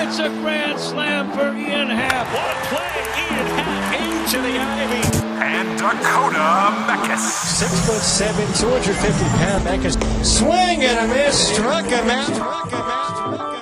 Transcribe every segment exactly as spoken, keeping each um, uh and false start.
It's a grand slam for Ian Happ. What a play, Ian Happ into the ivy. And Dakota Meckes. Six foot seven, two hundred fifty pound Meckes. Swing and a miss, struck him out. Struck him out.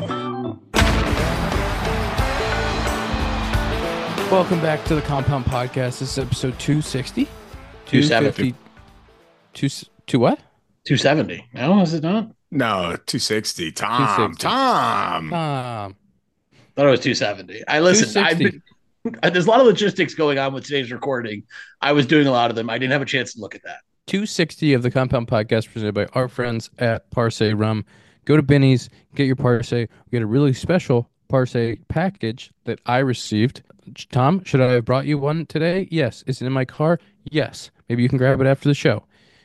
Welcome back to the Compound Podcast. This is episode two sixty. two seventy. Two, two what? two seventy. No, is it not? No, two sixty. Tom, two sixty. Tom. Tom. Thought it was two seventy. I listen. I've been, there's a lot of logistics going on with today's recording. I was doing a lot of them. I didn't have a chance to look at that. two sixty of the Compound Podcast presented by our friends at Parse Rum. Go to Benny's, get your Parse. We get a really special Parse package that I received. Tom, should I have brought you one today? Yes. Is it in my car? Yes. Maybe you can grab it after the show.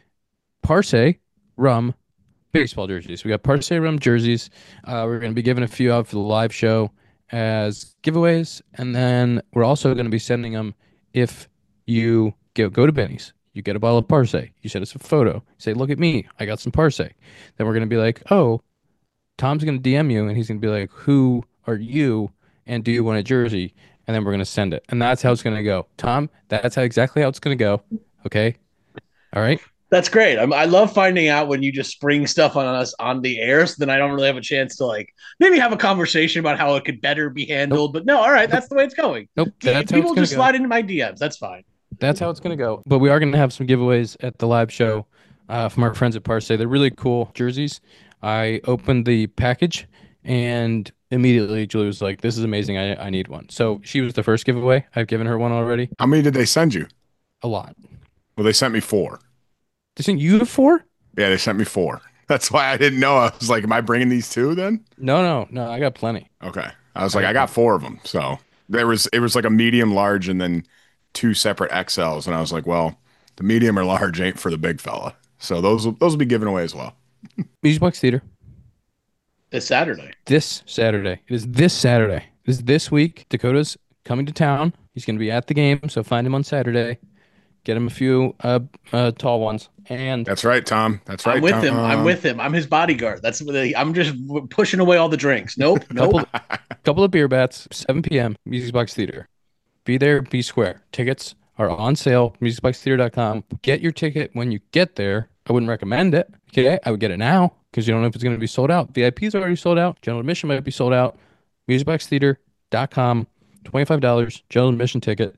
Parse Rum baseball jerseys. We got Parse Rum jerseys. Uh, we're going to be giving a few out for the live show as giveaways, and then we're also going to be sending them if you go, go to Benny's. You get a bottle of Parse. You send us a photo. You say, look at me. I got some Parse. Then we're going to be like, oh, Tom's going to D M you, and he's going to be like, who are you, and do you want a jersey? And then we're going to send it. And that's how it's going to go. Tom, that's how exactly how it's going to go. Okay? All right? That's great. I'm, I love finding out when you just spring stuff on us on the air, so then I don't really have a chance to like maybe have a conversation about how it could better be handled. Nope. But no, all right, that's the way it's going. Nope. That's People just go. slide into my D Ms. That's fine. That's how it's going to go. But we are going to have some giveaways at the live show uh, from our friends at Parse. They're really cool jerseys. I opened the package, and immediately Julie was like, this is amazing. I, I need one. So she was the first giveaway. I've given her one already. How many did they send you? A lot. Well, they sent me four. They sent you to four? Yeah, they sent me four. That's why I didn't know. I was like, am I bringing these two then? No, no, no. I got plenty. Okay. I was like, I got four of them. So there was, it was like a medium, large, and then two separate X Ls. And I was like, well, the medium or large ain't for the big fella. So those, will- those will be given away as well. Music Box Theater. It's Saturday. This Saturday. It is this Saturday. It is this week. Dakota's coming to town. He's going to be at the game, so find him on Saturday. Get him a few uh, uh, tall ones. And that's right, Tom. That's right. I'm with Tom. him. I'm with him. I'm his bodyguard. That's what they, I'm just pushing away all the drinks. Nope. Nope. couple, couple of beer bats. seven p.m. Music Box Theater. Be there. Be square. Tickets are on sale. music box theater dot com. Get your ticket when you get there. I wouldn't recommend it. Okay, I would get it now because you don't know if it's going to be sold out. V I P's already sold out. General admission might be sold out. music box theater dot com. twenty-five dollars. General admission ticket.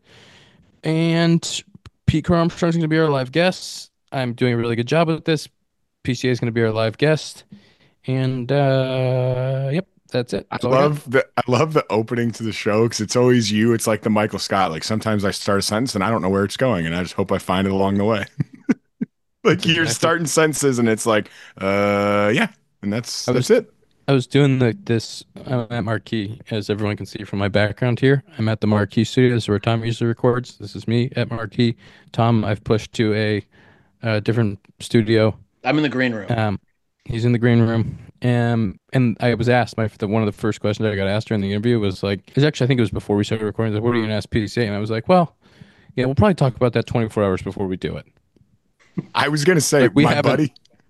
And Pete Crow Armstrong's going to be our live guest. I'm doing a really good job with this. P C A is going to be our live guest. And, uh, yep, that's it. That's I love the I love the opening to the show because it's always you. It's like the Michael Scott. Like sometimes I start a sentence and I don't know where it's going, and I just hope I find it along the way. Like that's you're exactly. starting sentences and it's like, uh, yeah, and that's was, that's it. I was doing the this I'm at Marquee, as everyone can see from my background here. I'm at the Marquee studio. This is where Tom usually records. This is me at Marquee. Tom, I've pushed to a, a different studio. I'm in the green room. Um, he's in the green room. Um, and I was asked, my the, one of the first questions I got asked during the interview was like, it was actually, I think it was before we started recording, like, what are you going to ask P C A? And I was like, well, yeah, we'll probably talk about that twenty-four hours before we do it. I was going to say, like we my buddy.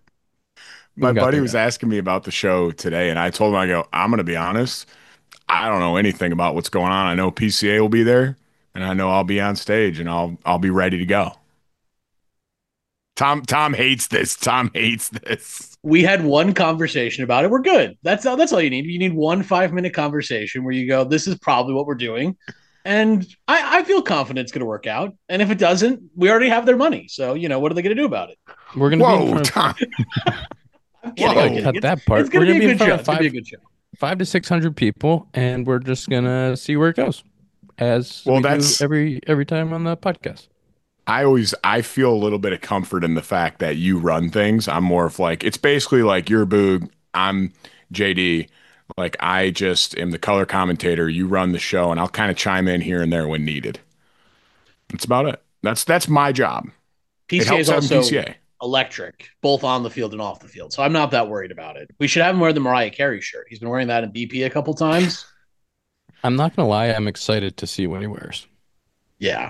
My buddy was yet. asking me about the show today, and I told him, I go, I'm going to be honest. I don't know anything about what's going on. I know P C A will be there, and I know I'll be on stage, and I'll I'll be ready to go. Tom Tom hates this. Tom hates this. We had one conversation about it. We're good. That's all. That's all you need. You need one five minute conversation where you go, "This is probably what we're doing," and I, I feel confident it's going to work out. And if it doesn't, we already have their money. So you know, what are they going to do about it? We're going to be in front Tom. I'm kidding. Whoa, I'm kidding. cut It's, that part. It's going to be, be a good show. Five, It's going to be a good show. Five to six hundred people, and we're just gonna see where it goes. As well, we that's do every every time on the podcast. I always I feel a little bit of comfort in the fact that you run things. I'm more of like it's basically like you're Boog, I'm J D. Like I just am the color commentator. You run the show, and I'll kind of chime in here and there when needed. That's about it. That's that's my job. P C A is also P C A. Electric, both on the field and off the field. So I'm not that worried about it. We should have him wear the Mariah Carey shirt. He's been wearing that in B P a couple times. I'm not gonna lie, I'm excited to see what he wears. Yeah.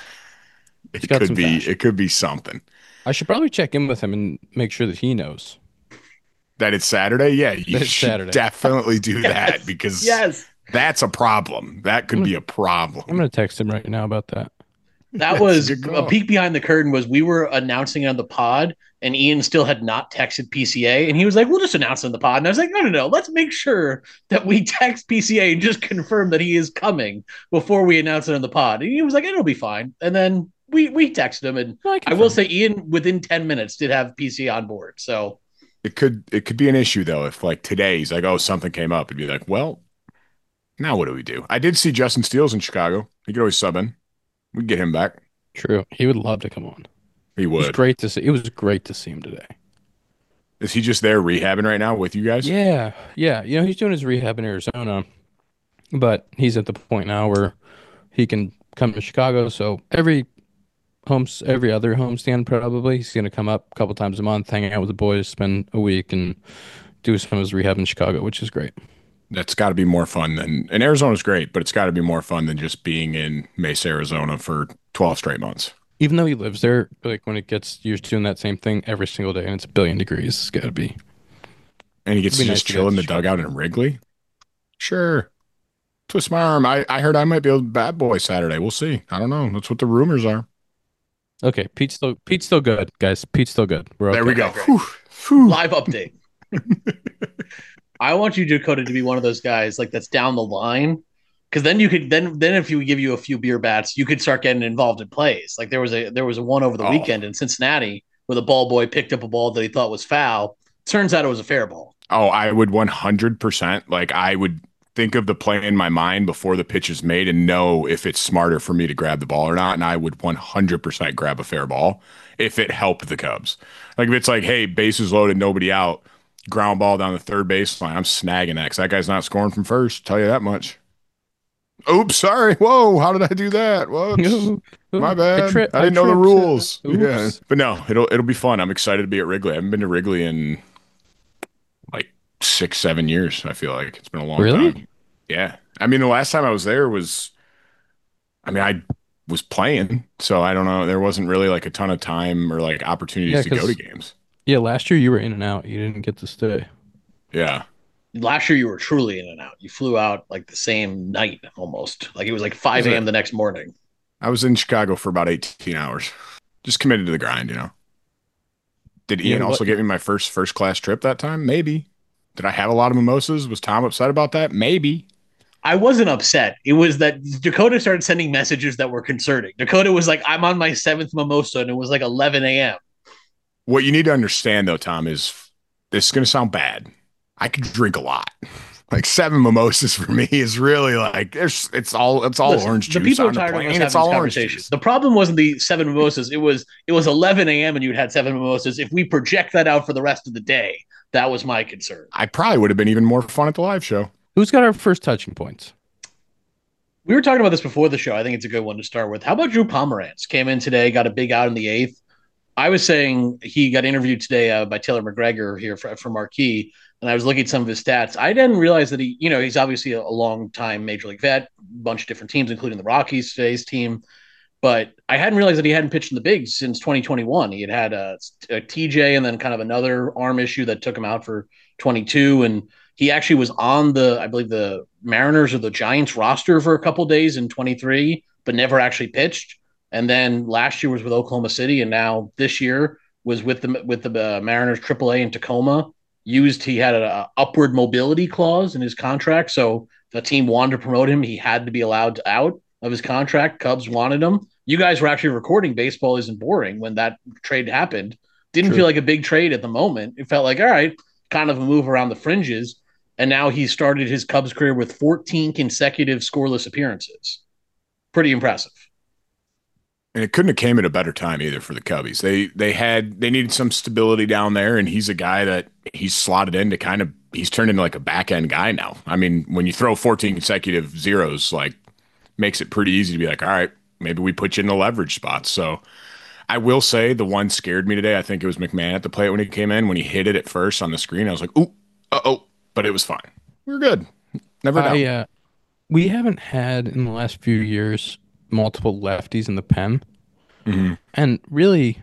It could be fashion. It could be something. I should probably check in with him and make sure that he knows. That it's Saturday? Yeah, you it's should Saturday. definitely do yes. that because yes. That's a problem. That could be a problem. I'm gonna text him right now about that. That was a, a peek behind the curtain. Was we were announcing it on the pod, and Ian still had not texted P C A, and he was like, "We'll just announce it on the pod." And I was like, "No, no, no. Let's make sure that we text P C A and just confirm that he is coming before we announce it on the pod." And he was like, "It'll be fine." And then we we texted him, and I, I will say, Ian within ten minutes did have P C A on board. So it could it could be an issue though if like today he's like, "Oh, something came up," it'd be like, "Well, now what do we do?" I did see Justin Steele's in Chicago. He could always sub in. We'd get him back. True. He would love to come on. He would. It was great to see. It was great to see him today. Is he just there rehabbing right now with you guys? Yeah. Yeah. You know, he's doing his rehab in Arizona, but he's at the point now where he can come to Chicago. So every homes, every other homestand probably, he's going to come up a couple times a month, hang out with the boys, spend a week, and do some of his rehab in Chicago, which is great. That's got to be more fun than, and Arizona's great, but it's got to be more fun than just being in Mesa, Arizona for twelve straight months. Even though he lives there, like when it gets, you're doing that same thing every single day and it's a billion degrees, it's got to be. And he gets to nice just to chill in the Chicago. dugout in Wrigley? Sure. Twist my arm. I, I heard I might be a bad boy Saturday. We'll see. I don't know. That's what the rumors are. Okay, Pete's still Pete's still good, guys. Pete's still good. We're okay. There we go. Great. Whew. Whew. live update. I want you, Dakota, to be one of those guys like that's down the line, because then you could then then if you give you a few beer bats, you could start getting involved in plays. Like there was a there was a one over the Oh. weekend in Cincinnati where the ball boy picked up a ball that he thought was foul. Turns out it was a fair ball. Oh, I would one hundred percent. Like, I would think of the play in my mind before the pitch is made and know if it's smarter for me to grab the ball or not. And I would one hundred percent grab a fair ball if it helped the Cubs. Like, if it's like, hey, bases loaded, nobody out, ground ball down the third baseline, I'm snagging that because that guy's not scoring from first. Tell you that much. Oops, sorry. Whoa, how did I do that? Whoops. My bad. I, tri- I didn't know the tripped. rules. Oops. Yeah. But no, it'll it'll be fun. I'm excited to be at Wrigley. I haven't been to Wrigley in like six, seven years, I feel like. It's been a long Really? time. Yeah. I mean, the last time I was there was, I mean, I was playing, so I don't know. There wasn't really like a ton of time or like opportunities Yeah, to go 'cause- to games. Yeah, last year you were in and out. You didn't get to stay. Yeah. Last year you were truly in and out. You flew out like the same night almost. Like it was like five Was it? a.m. the next morning. I was in Chicago for about eighteen hours. Just committed to the grind, you know. Did Yeah, Ian also what- get me my first first class trip that time? Maybe. Did I have a lot of mimosas? Was Tom upset about that? Maybe. I wasn't upset. It was that Dakota started sending messages that were concerning. Dakota was like, I'm on my seventh mimosa, and it was like eleven a.m. What you need to understand though, Tom, is this is gonna sound bad. I could drink a lot. Like seven mimosas for me is really like there's it's all it's all Listen, orange the juice. people are on the tired of plane. us having It's this all orange conversation. juice. The problem wasn't the seven mimosas. It was it was eleven a.m. and you'd had seven mimosas. If we project that out for the rest of the day, that was my concern. I probably would have been even more fun at the live show. Who's got our first touching points? We were talking about this before the show. I think it's a good one to start with. How about Drew Pomeranz? Came in today, got a big out in the eighth. I was saying he got interviewed today uh, by Taylor McGregor here for, for Marquee, and I was looking at some of his stats. I didn't realize that he, you know, he's obviously a, a long-time Major League vet, a bunch of different teams, including the Rockies, today's team. But I hadn't realized that he hadn't pitched in the bigs since twenty twenty-one. He had had a, a T J and then kind of another arm issue that took him out for twenty-two, and he actually was on the, I believe, the Mariners or the Giants roster for a couple days in twenty-three, but never actually pitched. And then last year was with Oklahoma City, and now this year was with the with the uh, Mariners triple A in Tacoma. Used he had an upward mobility clause in his contract, so the team wanted to promote him. He had to be allowed out of his contract. Cubs wanted him. You guys were actually recording Baseball Isn't Boring when that trade happened. Didn't True. feel like a big trade at the moment. It felt like, all right, kind of a move around the fringes. And now he started his Cubs career with fourteen consecutive scoreless appearances. Pretty impressive. And it couldn't have came at a better time either for the Cubbies. They they had they needed some stability down there, and he's a guy that he's slotted in to kind of he's turned into like a back end guy now. I mean, when you throw fourteen consecutive zeros, like makes it pretty easy to be like, all right, maybe we put you in the leverage spots. So I will say the one scared me today. I think it was McMahon at the plate when he came in. When he hit it at first on the screen, I was like, ooh, uh oh, but it was fine. We were good. Never down. I, uh, we haven't had in the last few years multiple lefties in the pen. Mm-hmm. And really,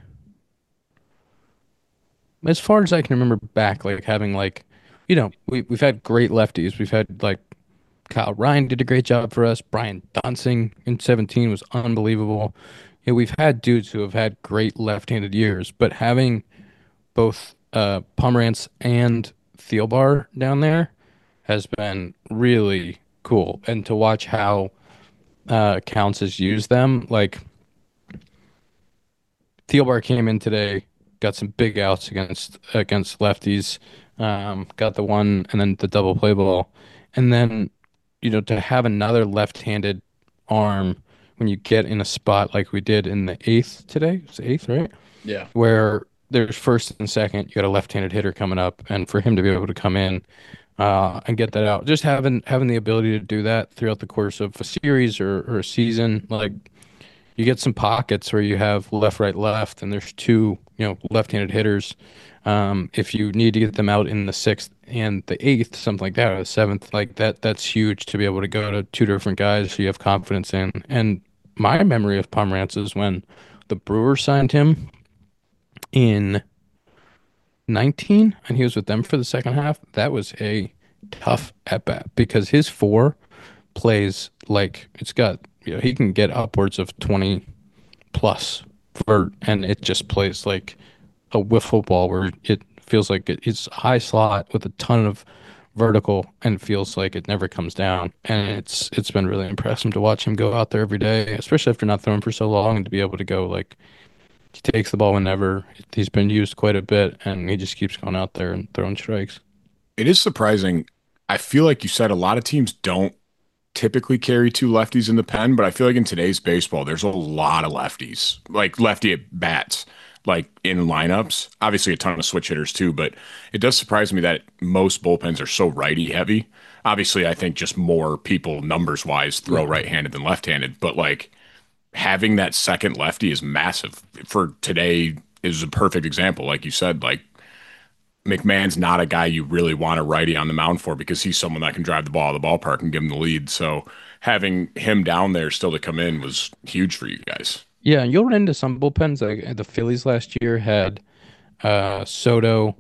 as far as I can remember back, like having like, you know, we, we've had great lefties. We've had like Kyle Ryan did a great job for us. Brian Dunsing in seventeen was unbelievable. Yeah, we've had dudes who have had great left-handed years, but having both uh, Pomerantz and Thielbar down there has been really cool. And to watch how uh, Counts has used them, like Thielbar came in today, got some big outs against against lefties, um, got the one and then the double play ball, and then you know to have another left-handed arm when you get in a spot like we did in the eighth today, it's the eighth, right? Yeah. Where there's first and second, you got a left-handed hitter coming up, and for him to be able to come in uh, and get that out, just having having the ability to do that throughout the course of a series or, or a season, like you get some pockets where you have left, right, left, and there's two, you know, left-handed hitters. Um, if you need to get them out in the sixth and the eighth, something like that, or the seventh, like that, that's huge to be able to go to two different guys who you have confidence in. And my memory of Pomerantz is when the Brewers signed him in nineteen, and he was with them for the second half. That was a tough at bat because his four plays like it's got, you know, he can get upwards of twenty plus vert, and it just plays like a wiffle ball where it feels like it, it's high slot with a ton of vertical and feels like it never comes down. And it's it's been really impressive to watch him go out there every day, especially after not throwing for so long, and to be able to go like he takes the ball whenever. He's been used quite a bit, and he just keeps going out there and throwing strikes. It is surprising. I feel like you said a lot of teams don't typically carry two lefties in the pen, but I feel like in today's baseball, there's a lot of lefties, like lefty at bats, like in lineups. Obviously, a ton of switch hitters too, but it does surprise me that most bullpens are so righty heavy. Obviously, I think just more people numbers wise throw right-handed than left-handed, but like having that second lefty is massive. For today is a perfect example. Like you said, like McMahon's not a guy you really want a righty on the mound for because he's someone that can drive the ball out of the ballpark and give him the lead. So having him down there still to come in was huge for you guys. Yeah, and you'll run into some bullpens. Like the Phillies last year had uh, Soto,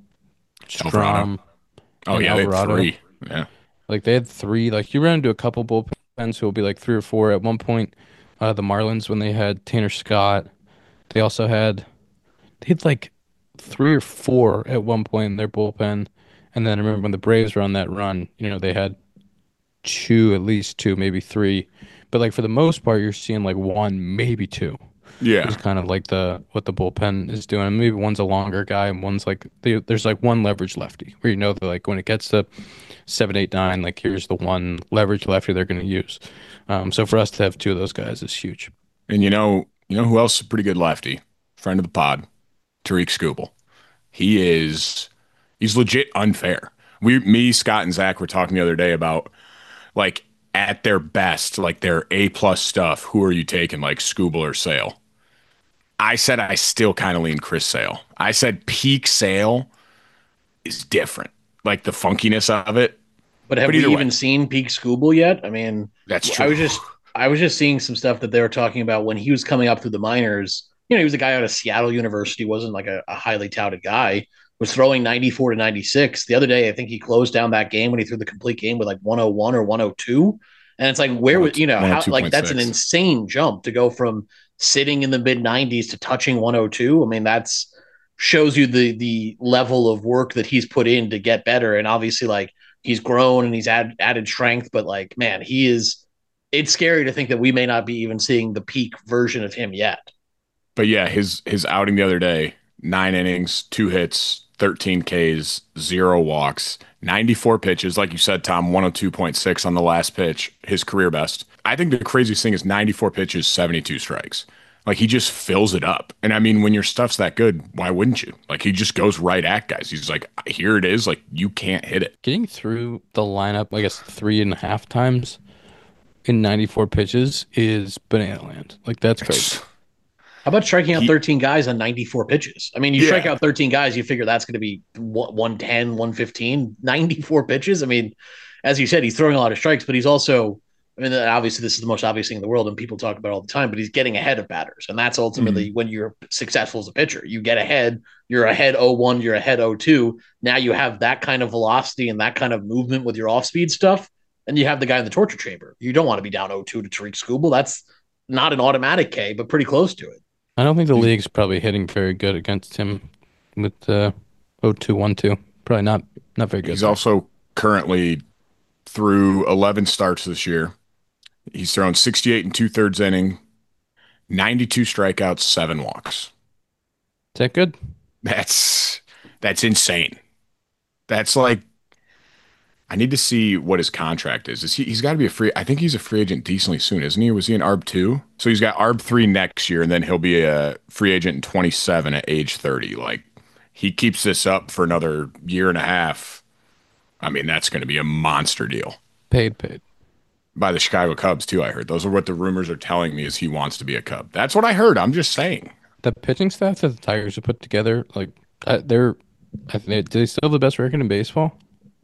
Strom, oh yeah, they had three. Yeah, like they had three. Like you run into a couple bullpens who will be like three or four. At one point, uh, the Marlins when they had Tanner Scott, they also had they had like three or four at one point in their bullpen. And then I remember when the Braves were on that run, you know, they had two, at least two, maybe three. But like for the most part, you're seeing like one, maybe two. Yeah. It's kind of like the what the bullpen is doing. And maybe one's a longer guy and one's like they, there's like one leverage lefty where you know that like when it gets to seven, eight, nine, like here's the one leverage lefty they're going to use. Um, so for us to have two of those guys is huge. And you know, you know who else is a pretty good lefty? Friend of the pod, Tariq Skubal. He is he's legit unfair. We me, Scott, and Zach were talking the other day about like at their best, like their A plus stuff, who are you taking, like Skubal or Sale? I said I still kind of lean Chris Sale. I said peak Sale is different. Like the funkiness of it. But have but we even way. seen peak Skubal yet? I mean, that's true. I was just I was just seeing some stuff that they were talking about when he was coming up through the minors. You know, he was a guy out of Seattle University, wasn't like a, a highly touted guy, was throwing ninety-four to ninety-six. The other day, I think he closed down that game when he threw the complete game with like one oh one or one oh two. And it's like, where was, you know, how, like that's an insane jump to go from sitting in the mid nineties to touching one oh two. I mean, that's shows you the the level of work that he's put in to get better. And obviously, like he's grown and he's add, added strength, but like, man, he is, it's scary to think that we may not be even seeing the peak version of him yet. But yeah, his his outing the other day, nine innings, two hits, thirteen Ks, zero walks, ninety-four pitches. Like you said, Tom, one oh two point six on the last pitch, his career best. I think the craziest thing is ninety-four pitches, seventy-two strikes. Like he just fills it up. And I mean, when your stuff's that good, why wouldn't you? Like he just goes right at guys. He's like, here it is. Like you can't hit it. Getting through the lineup, I guess, three and a half times in ninety-four pitches is banana land. Like that's crazy. How about striking out he, thirteen guys on ninety-four pitches? I mean, you yeah. strike out thirteen guys, you figure that's going to be one ten, one fifteen, ninety-four pitches. I mean, as you said, he's throwing a lot of strikes, but he's also, I mean, obviously this is the most obvious thing in the world and people talk about it all the time, but he's getting ahead of batters. And that's ultimately mm-hmm. when you're successful as a pitcher. You get ahead, you're ahead oh one, you're ahead oh two. Now you have that kind of velocity and that kind of movement with your off-speed stuff. and you have the guy in the torture chamber. You don't want to be down oh two to Tariq Skubal. That's not an automatic K, but pretty close to it. I don't think the league's probably hitting very good against him with uh, oh two one two. Probably not not very good. He's there. also currently through eleven starts this year. He's thrown sixty-eight and two-thirds inning, ninety-two strikeouts, seven walks. Is that good? That's that's insane. That's like, I need to see what his contract is. Is he? He's got to be a free. I think he's a free agent decently soon, isn't he? Was he an A R B two? So he's got A R B three next year, and then he'll be a free agent in twenty-seven at age thirty. Like, he keeps this up for another year and a half. I mean, that's going to be a monster deal. Paid, paid. By the Chicago Cubs, too, I heard. Those are what the rumors are telling me, is he wants to be a Cub. That's what I heard. I'm just saying. The pitching staff that the Tigers have put together, like, uh, they're, I think, do they still have the best record in baseball?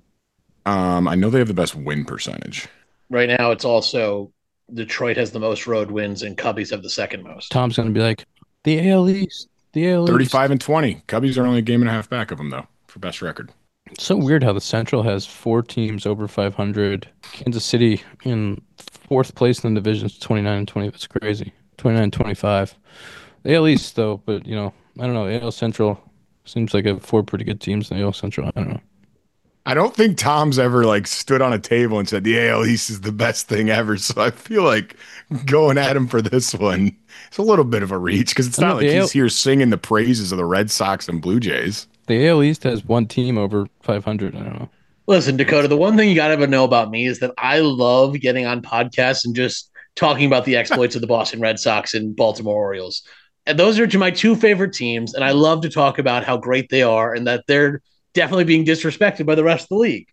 Um, I know they have the best win percentage. Right now, it's also Detroit has the most road wins, and Cubbies have the second most. Tom's going to be like, the A L East, the A L East. thirty-five and twenty. Cubbies are only a game and a half back of them, though, for best record. It's so weird how the Central has four teams over five hundred. Kansas City in fourth place in the divisions, twenty-nine and twenty. That's crazy. twenty-nine and twenty-five. The A L East, though, but, you know, I don't know. A L Central seems like a four pretty good teams in the A L Central. I don't know. I don't think Tom's ever, like, stood on a table and said the A L East is the best thing ever. So I feel like going at him for this one, it's a little bit of a reach, because it's not like he's here singing the praises of the Red Sox and Blue Jays. The A L East has one team over five hundred. I don't know. Listen, Dakota, the one thing you got to know about me is that I love getting on podcasts and just talking about the exploits of the Boston Red Sox and Baltimore Orioles. And those are my two favorite teams, and I love to talk about how great they are and that they're definitely being disrespected by the rest of the league.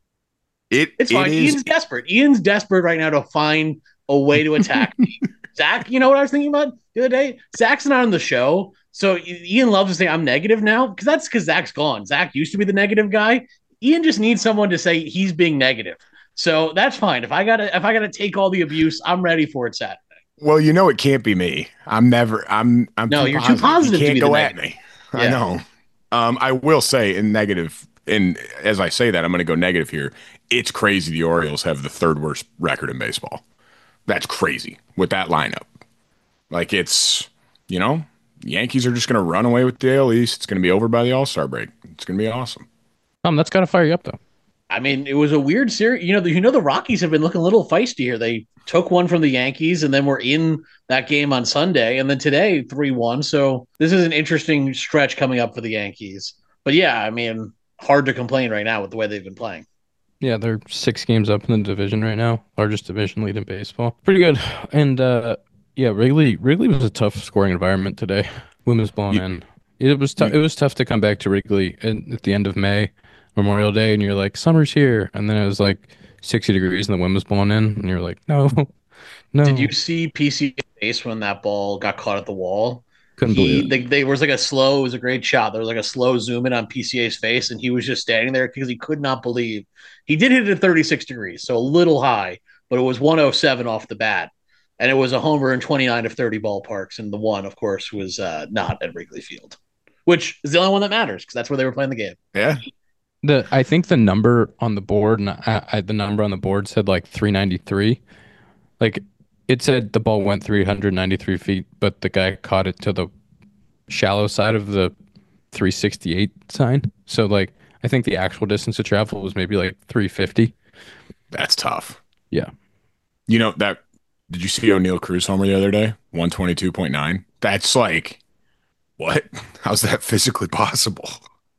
It, it's it fine. Is... Ian's desperate. Ian's desperate right now to find a way to attack me. Zach, you know what I was thinking about the other day? Zach's not on the show. So Ian loves to say I'm negative now, because that's because Zach's gone. Zach used to be the negative guy. Ian just needs someone to say he's being negative. So that's fine. If I gotta if I gotta take all the abuse, I'm ready for it Saturday. Well, you know it can't be me. I'm never I'm I'm No, too you're positive. too positive You can't to be go the at negative. me. Yeah. I know. Um, I will say in negative, and as I say that, I'm gonna go negative here. It's crazy the Orioles have the third worst record in baseball. That's crazy with that lineup. Like, it's, you know, Yankees are just going to run away with the A L East. It's going to be over by the All-Star break. It's going to be awesome. Um, that's got to fire you up, though. I mean, it was a weird series. You know, the, you know, the Rockies have been looking a little feisty here. They took one from the Yankees, and then were in that game on Sunday, and then today three one. So this is an interesting stretch coming up for the Yankees. But yeah, I mean, hard to complain right now with the way they've been playing. Yeah, they're six games up in the division right now. Largest division lead in baseball. Pretty good. And uh, yeah, Wrigley Wrigley was a tough scoring environment today. Wind was blown You- in. It was tough. It was tough to come back to Wrigley in, at the end of May, Memorial Day, and you're like, summer's here, and then it was like sixty degrees and the wind was blowing in, and you're like, no, no. Did you see P C A's face when that ball got caught at the wall? Couldn't He, believe it. they, they was like a slow, it was a great shot. There was like a slow zoom in on P C A's face, and he was just standing there because he could not believe. He did hit it at thirty-six degrees, so a little high, but it was one oh seven off the bat. And it was a homer in twenty-nine of thirty ballparks, and the one, of course, was uh, not at Wrigley Field, which is the only one that matters because that's where they were playing the game. Yeah. The I think the number on the board, and I, I, the number on the board said like three ninety-three. Like, it said the ball went three hundred ninety-three feet, but the guy caught it to the shallow side of the three sixty-eight sign. So, like, I think the actual distance to travel was maybe like three fifty. That's tough. Yeah. You know, that, did you see O'Neal Cruz homer the other day? one twenty-two point nine. That's like, what? How's that physically possible?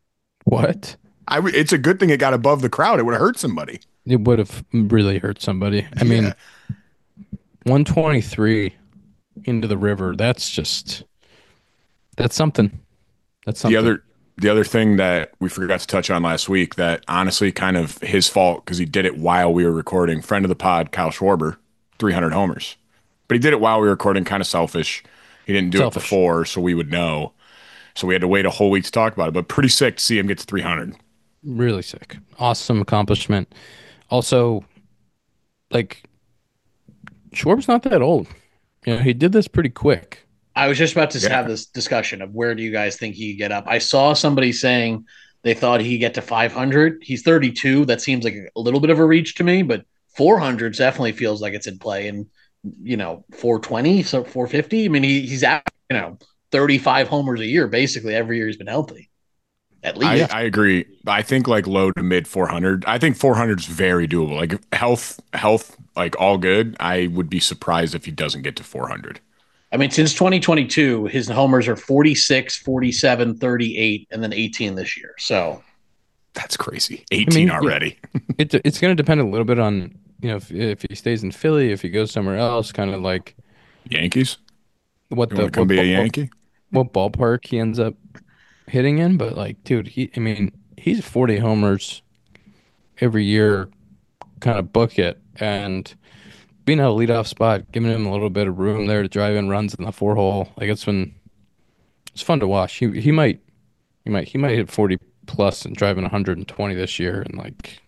What? I, w- it's a good thing it got above the crowd. It would have hurt somebody. It would have really hurt somebody. I mean, Yeah. one twenty-three into the river, that's just, that's something. That's something. The other the other thing that we forgot to touch on last week that honestly kind of his fault because he did it while we were recording. Friend of the pod, Kyle Schwarber, three hundred homers. But he did it while we were recording, kind of selfish. He didn't do Selfish. it before, so we would know. So we had to wait a whole week to talk about it. But pretty sick to see him get to three hundred. Really sick. Awesome accomplishment. Also, like, Schwarber's not that old. You know, he did this pretty quick. I was just about to Yeah. have this discussion of where do you guys think he could get up. I saw somebody saying they thought he could get to five hundred. He's thirty-two. That seems like a little bit of a reach to me, but four hundreds definitely feels like it's in play, and you know, four twenty, so four fifty. I mean, he, he's at, you know, thirty-five homers a year basically every year he's been healthy. At least. I, I agree. I think like low to mid four hundred. I think four hundred is very doable. Like health, health, like all good. I would be surprised if he doesn't get to four hundred. I mean, since twenty twenty-two, his homers are forty-six, forty-seven, thirty-eight, and then eighteen this year. So that's crazy. eighteen I mean, already. it, it's going to depend a little bit on, you know, if, if he stays in Philly, if he goes somewhere else, kind of like Yankees. What you the want to come what, be a what, Yankee? What ballpark he ends up hitting in, but like, dude, he I mean, he's forty homers every year, kind of book it, and being at a leadoff spot, giving him a little bit of room there to drive in runs in the four hole, like it's been it's fun to watch. He he might he might he might hit forty plus and drive in one hundred twenty this year, and like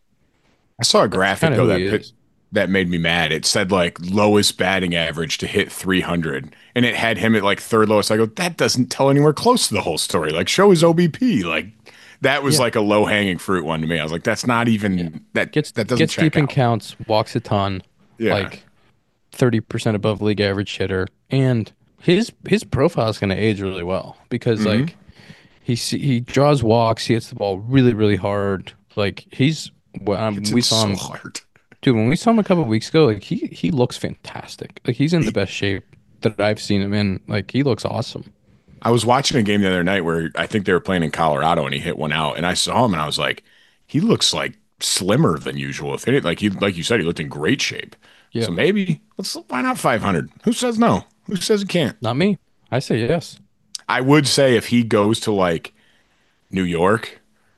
I saw a graphic though that pit, that made me mad. It said like lowest batting average to hit three hundred, and it had him at like third lowest. I go, that doesn't tell anywhere close to the whole story. Like show his O B P. Like that was yeah. like a low hanging fruit one to me. I was like, that's not even yeah. that gets that doesn't gets check deep in out. counts, walks a ton, yeah. like thirty percent above league average hitter, and his his profile is going to age really well because mm-hmm. like he he draws walks, he hits the ball really really hard. Like he's well, um, we saw him. So hard. Dude, when we saw him a couple of weeks ago, like he he looks fantastic. Like he's in the best shape that I've seen him in. Like he looks awesome. I was watching a game the other night where I think they were playing in Colorado, and he hit one out, and I saw him, and I was like, he looks like slimmer than usual. If it like he like you said, he looked in great shape. Yeah. So maybe let's why not five hundred? Who says no? Who says he can't? Not me. I say yes. I would say if he goes to like New York,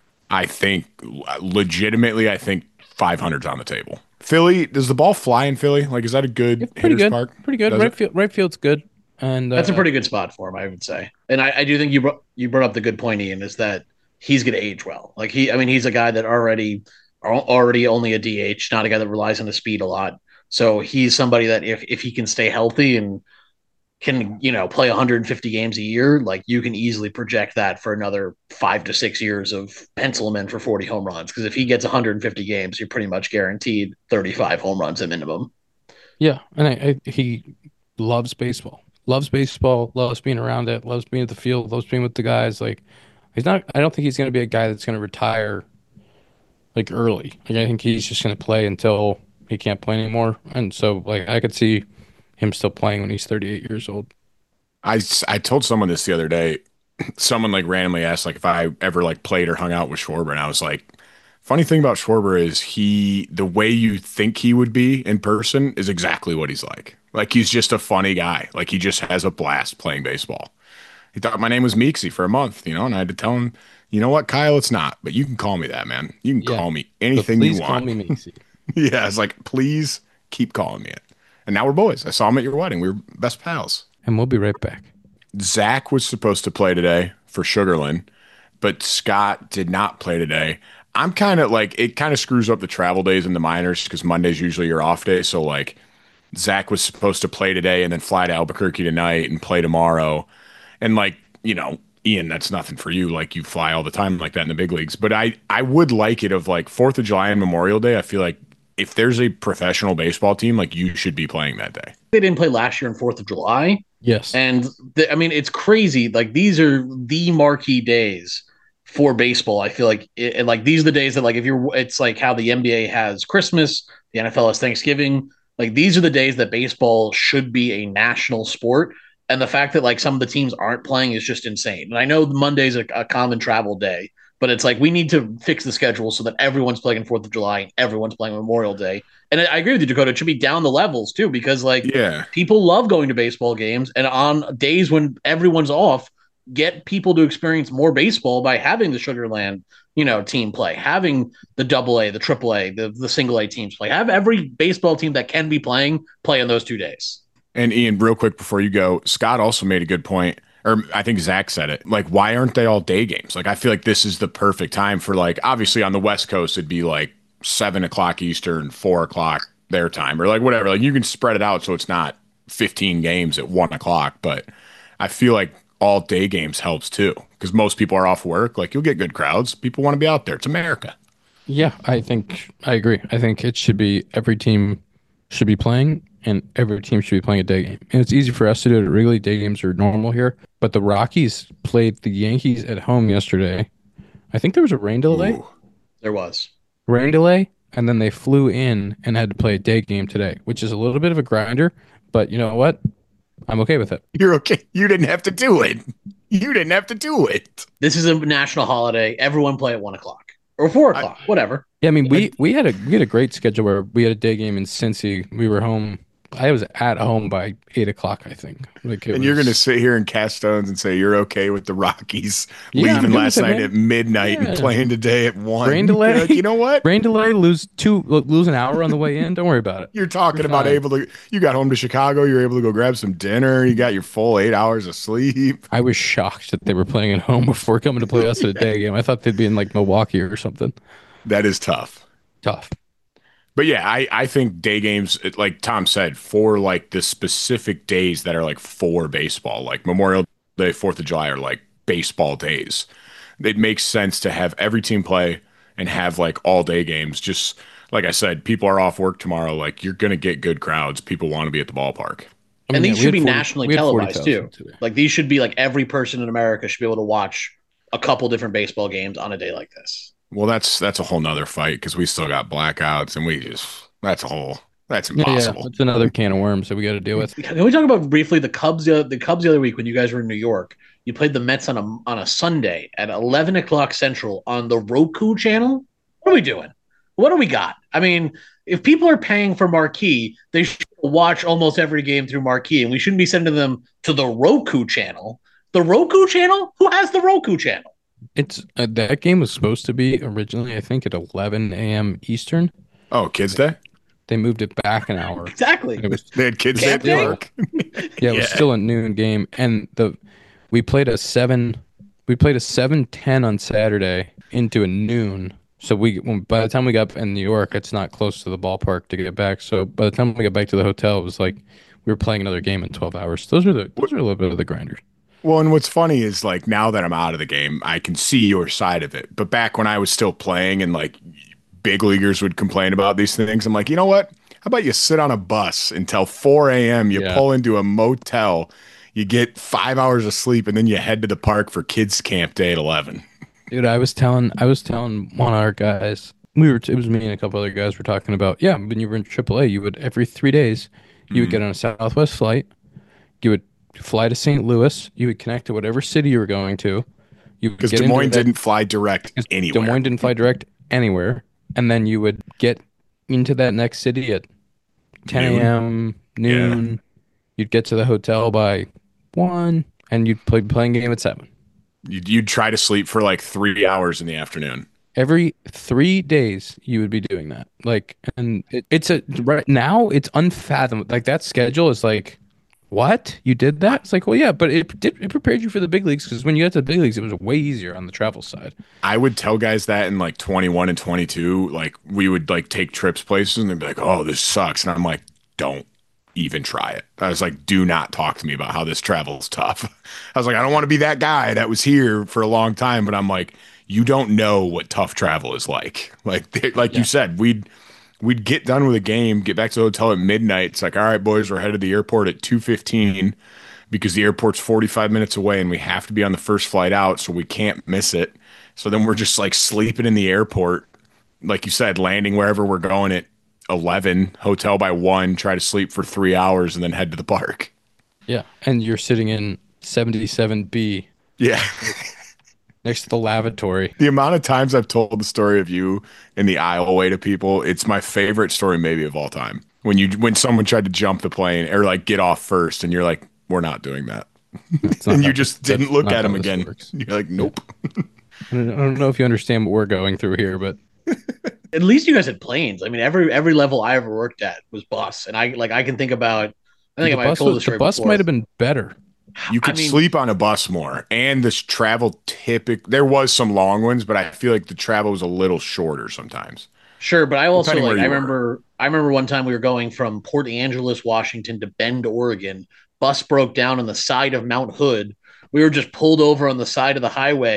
I think legitimately, I think five hundred's on the table. Philly, does the ball fly in Philly? Like, is that a good yeah, pretty hitter's good. park? Pretty good. Does right it? field, right field's good, and that's uh, a pretty good spot for him, I would say. And I, I do think you brought you brought up the good point, Ian, is that he's going to age well. Like he, I mean, he's a guy that already already only a D H, not a guy that relies on the speed a lot. So he's somebody that if if he can stay healthy and can, you know, play one hundred fifty games a year, like you can easily project that for another five to six years of pencil him in for forty home runs. Because if he gets one hundred fifty games, you're pretty much guaranteed thirty-five home runs at minimum. Yeah, and I, I, he loves baseball, loves baseball, loves being around it, loves being at the field, loves being with the guys. Like he's not. I don't think he's going to be a guy that's going to retire like early. Like I think he's just going to play until he can't play anymore. And so like I could see him still playing when he's thirty-eight years old. I, I told someone this the other day. Someone like randomly asked like if I ever like played or hung out with Schwarber, and I was like, funny thing about Schwarber is he the way you think he would be in person is exactly what he's like. Like he's just a funny guy. Like he just has a blast playing baseball. He thought my name was Meeksy for a month, you know, and I had to tell him, you know what, Kyle, it's not, but you can call me that, man. You can yeah. call me anything please you want. Please call me Meeksy. Yeah, it's like, please keep calling me it. And now we're boys. I saw him at your wedding. We were best pals. And we'll be right back. Zach was supposed to play today for Sugarland, but Scott did not play today. I'm kind of like, it kind of screws up the travel days in the minors because Monday's usually your off day. So like Zach was supposed to play today and then fly to Albuquerque tonight and play tomorrow. And like, you know, Ian, that's nothing for you. Like you fly all the time like that in the big leagues. But I, I would like it of like fourth of July and Memorial Day. I feel like if there's a professional baseball team, like you should be playing that day. They didn't play last year on fourth of July. Yes. And the, I mean, it's crazy. Like these are the marquee days for baseball. I feel like it, like these are the days that like, if you're, it's like how the N B A has Christmas, the N F L has Thanksgiving. Like these are the days that baseball should be a national sport. And the fact that like some of the teams aren't playing is just insane. And I know Monday's a, a common travel day, but it's like we need to fix the schedule so that everyone's playing on fourth of July and everyone's playing Memorial Day. And I agree with you, Dakota. It should be down the levels too, because like yeah. people love going to baseball games, and on days when everyone's off, get people to experience more baseball by having the Sugarland, you know, team play, having the double A, the triple A, the, the single A teams play, have every baseball team that can be playing play on those two days. And Ian, real quick before you go, Scott also made a good point. Or I think Zach said it. Like, why aren't they all day games? Like, I feel like this is the perfect time for, like, obviously on the West Coast, it'd be like seven o'clock Eastern, four o'clock their time, or like whatever. Like, you can spread it out so it's not fifteen games at one o'clock. But I feel like all day games helps too, because most people are off work. Like, you'll get good crowds. People want to be out there. It's America. Yeah, I think I agree. I think it should be every team should be playing and every team should be playing a day game. And it's easy for us to do it. Really, day games are normal here. But the Rockies played the Yankees at home yesterday. I think there was a rain delay. Ooh. There was. Rain delay, and then they flew in and had to play a day game today, which is a little bit of a grinder. But you know what? I'm okay with it. You're okay. You didn't have to do it. You didn't have to do it. This is a national holiday. Everyone play at one o'clock or four o'clock, I, whatever. Yeah, I mean, we we had a we had a great schedule where we had a day game in Cincy. We were home. I was at home by eight o'clock, I think. Like and was, you're going to sit here and cast stones and say you're okay with the Rockies yeah, leaving last night man. at midnight yeah. and playing today at one. Rain delay. Like, you know what? Rain delay. Lose two. Lose an hour on the way in. Don't worry about it. You're talking We're about fine. able to. You got home to Chicago. You're able to go grab some dinner. You got your full eight hours of sleep. I was shocked that they were playing at home before coming to play us at a day game. I thought they'd be in like Milwaukee or something. That is tough. Tough. But yeah, I, I think day games, like Tom said, for like the specific days that are like for baseball, like Memorial Day, fourth of July are like baseball days. It makes sense to have every team play and have like all day games. Just like I said, people are off work tomorrow. Like you're going to get good crowds. People want to be at the ballpark. I mean, and these yeah, should be forty, nationally televised too. Today. Like these should be like every person in America should be able to watch a couple different baseball games on a day like this. Well, that's that's a whole nother fight because we still got blackouts and we just that's a whole that's impossible. Yeah, yeah. It's another can of worms that we got to deal with. Can we talk about briefly the Cubs? The, the Cubs the other week when you guys were in New York, you played the Mets on a on a Sunday at eleven o'clock Central on the Roku channel. What are we doing? What do we got? I mean, if people are paying for Marquee, they should watch almost every game through Marquee, and we shouldn't be sending them to the Roku channel. The Roku channel? Who has the Roku channel? It's uh, that game was supposed to be originally, I think, at eleven a.m. Eastern. Oh, Kids Day? They moved it back an hour. Exactly. It was, they had Kids Day at work. Yeah, it was still a noon game, and the we played a seven. We played a seven ten on Saturday into a noon. So we, when, by the time we got in New York, it's not close to the ballpark to get back. So by the time we got back to the hotel, it was like we were playing another game in twelve hours. Those are the those are a little bit of the grinders. Well, and what's funny is like now that I'm out of the game, I can see your side of it. But back when I was still playing and like big leaguers would complain about these things, I'm like, you know what? How about you sit on a bus until four a.m., you yeah. pull into a motel, you get five hours of sleep, and then you head to the park for kids camp day at eleven. Dude, I was telling I was telling one of our guys, we were it was me and a couple other guys were talking about, yeah, when you were in triple A, you would every three days, you mm-hmm. would get on a Southwest flight, you would fly to Saint Louis. You would connect to whatever city you were going to. Because Des Moines didn't fly direct anywhere. Des Moines didn't fly direct anywhere. And then you would get into that next city at ten a.m., noon. Yeah. You'd get to the hotel by one, and you'd play playing game at seven. You'd, you'd try to sleep for like three hours in the afternoon. Every three days, you would be doing that. Like, and it, it's a right now, it's unfathomable. Like that schedule is like. What? You did that? It's like, well, yeah, but it did, it prepared you for the big leagues because when you got to the big leagues, it was way easier on the travel side. I would tell guys that in like twenty-one and twenty-two, like we would like take trips places and they'd be like, oh, this sucks. And I'm like, don't even try it. I was like, do not talk to me about how this travel is tough. I was like, I don't want to be that guy that was here for a long time, but I'm like, you don't know what tough travel is like. Like, like yeah. you said, we'd, We'd get done with a game, get back to the hotel at midnight. It's like, all right, boys, we're headed to the airport at two fifteen because the airport's forty-five minutes away and we have to be on the first flight out, so we can't miss it. So then we're just like sleeping in the airport, like you said, landing wherever we're going at eleven, hotel by one, try to sleep for three hours, and then head to the park. Yeah, and you're sitting in seventy-seven B. Yeah. Next to the lavatory. The amount of times I've told the story of you in the aisleway to people, it's my favorite story maybe of all time. When you when someone tried to jump the plane or like get off first and you're like, we're not doing that. And you just didn't look at them again. Works. You're like, nope. I don't know if you understand what we're going through here, but at least you guys had planes. I mean, every every level I ever worked at was bus. And I like I can think about I think the I might have told was, this story The bus before. might have been better. You could I mean, sleep on a bus more, and this travel typic. There was some long ones, but I feel like the travel was a little shorter sometimes. Sure, but I also Depending like. where I you remember. were. I remember one time we were going from Port Angeles, Washington, to Bend, Oregon. Bus broke down on the side of Mount Hood. We were just pulled over on the side of the highway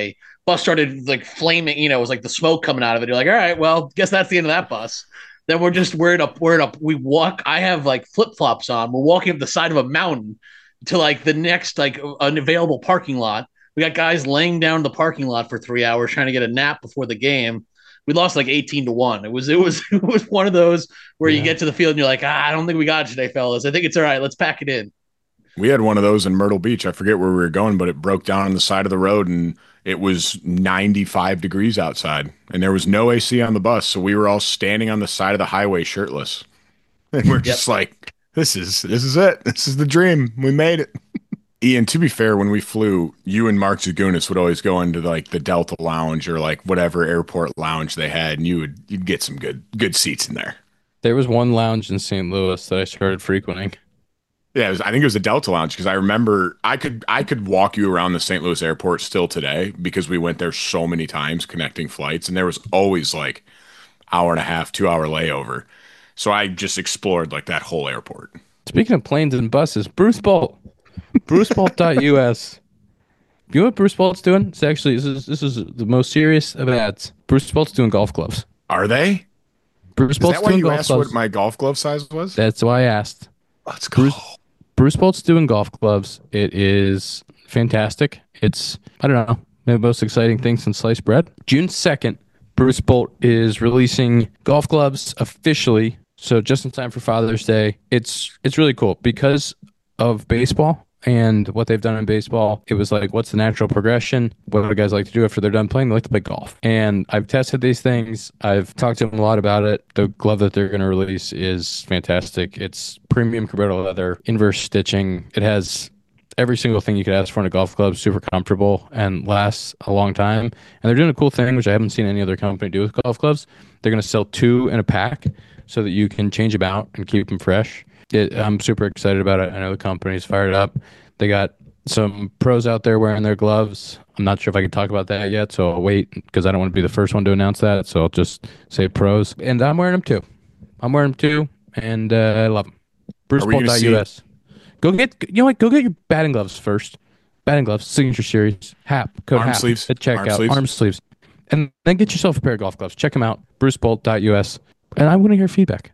bus started like flaming. You know, it was like the smoke coming out of it. You're like, all right, well, guess that's the end of that bus. Then we're just we're in a we're in a we walk. I have like flip flops on. We're walking up the side of a mountain to like the next like unavailable parking lot. We got guys laying down the parking lot for three hours trying to get a nap before the game. We lost like eighteen to one. It was it was it was one of those where yeah. you get to the field and you're like, ah, I don't think we got it today, fellas. I think it's all right. Let's pack it in. We had one of those in Myrtle Beach. I forget where we were going, but it broke down on the side of the road and it was ninety-five degrees outside and there was no A C on the bus. So we were all standing on the side of the highway shirtless. And we're just yep. like, this is this is it. This is the dream. We made it. Ian, to be fair, when we flew, you and Mark Zagunis would always go into like the Delta Lounge or like whatever airport lounge they had, and you would you'd get some good good seats in there. There was one lounge in Saint Louis that I started frequenting. Yeah, it was, I think it was the Delta Lounge because I remember I could I could walk you around the Saint Louis airport still today because we went there so many times connecting flights, and there was always like hour and a half, two hour layover. So I just explored like that whole airport. Speaking of planes and buses, Bruce Bolt. Bruce Bolt dot U S. You know what Bruce Bolt's doing? It's actually this is this is the most serious of ads. Bruce Bolt's doing golf gloves. Are they? Bruce Bolt's is that why doing you golf asked gloves. What my golf glove size was? That's why I asked. Let's go. Bruce, Bruce Bolt's doing golf gloves. It is fantastic. It's I don't know the most exciting thing since sliced bread. June second, Bruce Bolt is releasing golf gloves officially. So just in time for Father's Day. It's it's really cool because of baseball. And what they've done in baseball, it was like, what's the natural progression? What do guys like to do after they're done playing? They like to play golf. And I've tested these things. I've talked to them a lot about it. The glove that they're going to release is fantastic. It's premium Kubota leather, inverse stitching. It has every single thing you could ask for in a golf club, super comfortable and lasts a long time. And they're doing a cool thing, which I haven't seen any other company do with golf clubs. They're going to sell two in a pack so that you can change them out and keep them fresh. It, I'm super excited about it. I know the company's fired up. They got some pros out there wearing their gloves. I'm not sure if I can talk about that yet, so I'll wait because I don't want to be the first one to announce that. So I'll just say pros. And I'm wearing them too. I'm wearing them too, and uh, I love them. Bruce Bolt dot U S. Go get, you know what? Go get your batting gloves first. Batting gloves, signature series, H A P, code arm H A P sleeves, at checkout, arm sleeves. arm sleeves, and then get yourself a pair of golf gloves. Check them out. Bruce Bolt dot U S. And I want to hear feedback.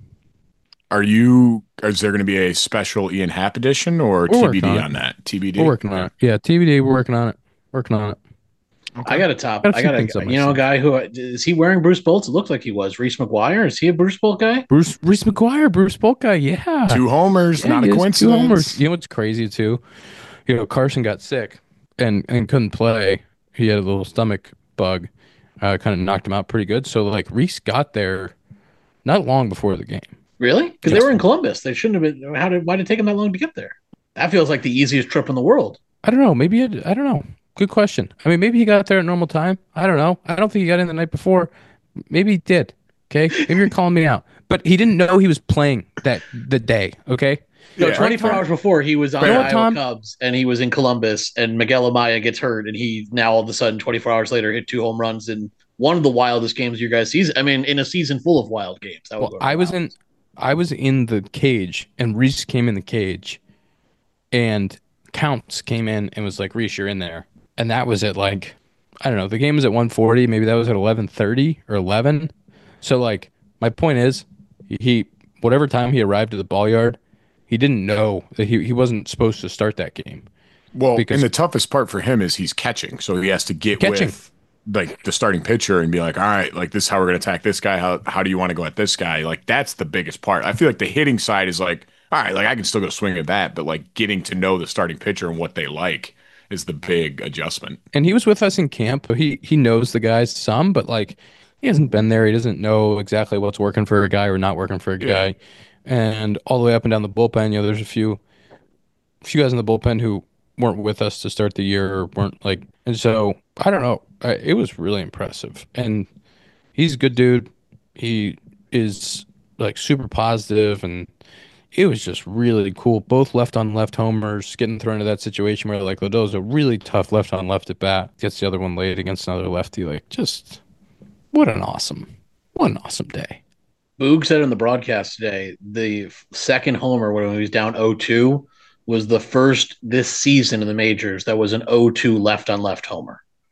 Are you? Is there going to be a special Ian Happ edition or we're T B D on, on that? T B D. We're working on it. Yeah, T B D. We're working on it. Working on it. Okay. I got a top. Got a I got a you know a guy who is he wearing Bruce Bolt's? It looked like he was Reese McGuire. Is he a Bruce Bolt guy? Bruce Reese McGuire, Bruce Bolt guy. Yeah, two homers, yeah, not a coincidence. Two homers. You know what's crazy too? You know Carson got sick and and couldn't play. He had a little stomach bug, uh, kind of knocked him out pretty good. So like Reese got there not long before the game. Really? Because yes. they were in Columbus. They shouldn't have been. How did? Why did it take them that long to get there? That feels like the easiest trip in the world. I don't know. Maybe it, I don't know. Good question. I mean, maybe he got there at normal time. I don't know. I don't think he got in the night before. Maybe he did. Okay. Maybe you're calling me out. But he didn't know he was playing that the day. Okay. No, yeah. twenty-four hours before he was on the Iowa Tom? Cubs and he was in Columbus and Miguel Amaya gets hurt and he now all of a sudden twenty-four hours later hit two home runs in one of the wildest games you guys season. I mean, in a season full of wild games. That well, I was in. I was in the cage, and Reese came in the cage, and Counts came in and was like, Reese, you're in there. And that was at like, I don't know, the game was at one forty. Maybe that was at eleven thirty or eleven. So, like, my point is, he, whatever time he arrived at the ball yard, he didn't know that he, he wasn't supposed to start that game. Well, and the toughest part for him is he's catching. So he has to get catching. with like the starting pitcher and be like, all right, like this is how we're going to attack this guy. How how do you want to go at this guy? Like that's the biggest part. I feel like the hitting side is like, all right, like I can still go swing at that, but like getting to know the starting pitcher and what they like is the big adjustment. And he was with us in camp. He he knows the guys some, but like he hasn't been there. He doesn't know exactly what's working for a guy or not working for a guy. Yeah. And all the way up and down the bullpen, you know, there's a few few guys in the bullpen who weren't with us to start the year or weren't like, and so I don't know. I, it was really impressive, and he's a good dude. He is like super positive, and it was just really cool. Both left on left homers, getting thrown into that situation where like Lodell's a really tough left on left at bat, gets the other one late against another lefty. Like, just what an awesome, what an awesome day. Boog said in the broadcast today, the second homer when he was down oh two was the first this season in the majors that was an oh two left on left homer.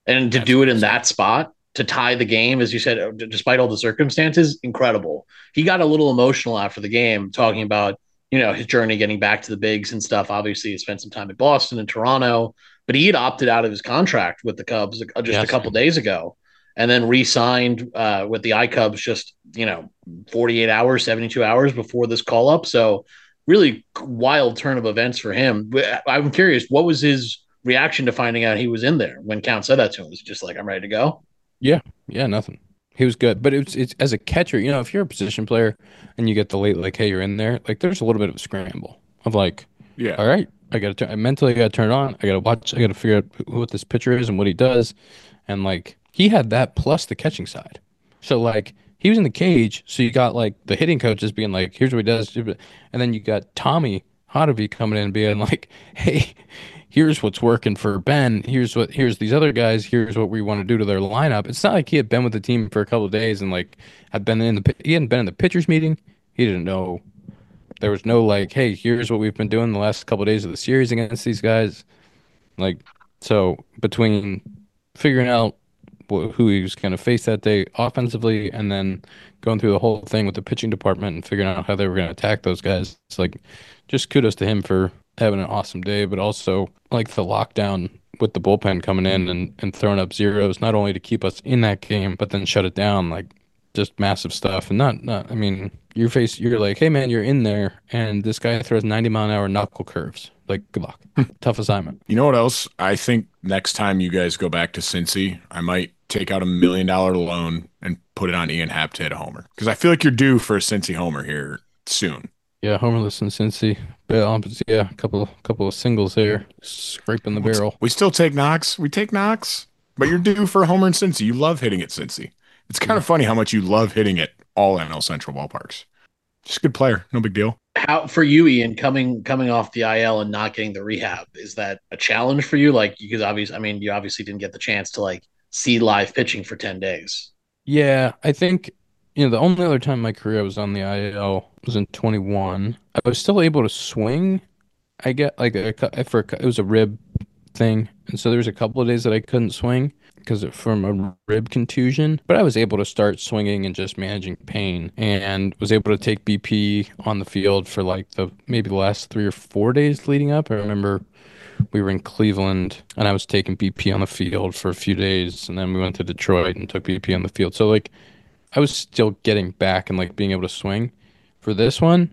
And to That's do it in awesome. that spot, to tie the game, as you said, despite all the circumstances, incredible. He got a little emotional after the game, talking about, you know, his journey getting back to the bigs and stuff. Obviously, he spent some time in Boston and Toronto, but he had opted out of his contract with the Cubs just Yes. a couple days ago, and then re-signed uh, with the iCubs just, you know, forty-eight hours, seventy-two hours before this call up. So really wild turn of events for him. I'm curious, what was his reaction to finding out he was in there when Count said that to him? Was he just like, I'm ready to go? Yeah, yeah, nothing. He was good, but it's it's as a catcher, you know, if you're a position player and you get the late like, hey, you're in there, like there's a little bit of a scramble of like, Yeah. all right, I got to turn mentally, I got to turn it on, I got to watch, I got to figure out who, what this pitcher is and what he does, and like he had that plus the catching side, so like he was in the cage, so you got like the hitting coaches being like, here's what he does, and then you got Tommy Hotovy coming in and being like, hey, here's what's working for Ben. Here's what here's these other guys. Here's what we want to do to their lineup. It's not like he had been with the team for a couple of days and like had been in the he hadn't been in the pitchers meeting. He didn't know. There was no like, hey, here's what we've been doing the last couple of days of the series against these guys. Like, so between figuring out wh- who he was going to face that day offensively and then going through the whole thing with the pitching department and figuring out how they were going to attack those guys, it's like just kudos to him for having an awesome day, but also like the lockdown with the bullpen coming in and, and throwing up zeros, not only to keep us in that game, but then shut it down, like just massive stuff. And not, not I mean, you face, you're like, hey man, you're in there, and this guy throws ninety mile an hour knuckle curves. Like, good luck. Tough assignment. You know what else? I think next time you guys go back to Cincy, I might take out a million dollar loan and put it on Ian Happ to hit a homer. Because I feel like you're due for a Cincy homer here soon. Yeah, homerless and Cincy. Yeah, yeah, a couple, couple of singles there, scraping the barrel. We still take knocks. We take knocks. But you're due for a homer in Cincy. You love hitting at Cincy. It's kind of funny how much you love hitting at all N L Central ballparks. Just a good player. No big deal. How for you, Ian, coming coming off the I L and not getting the rehab, is that a challenge for you? Like, because obviously, I mean, you obviously didn't get the chance to like see live pitching for ten days. Yeah, I think, you know, the only other time in my career I was on the I L was in twenty-one. I was still able to swing. I get like a, for a, it was a rib thing, and so there was a couple of days that I couldn't swing because from a rib contusion, but I was able to start swinging and just managing pain, and was able to take B P on the field for like the maybe the last three or four days leading up. I remember we were in Cleveland and I was taking B P on the field for a few days, and then we went to Detroit and took B P on the field. So like I was still getting back and like being able to swing. For this one,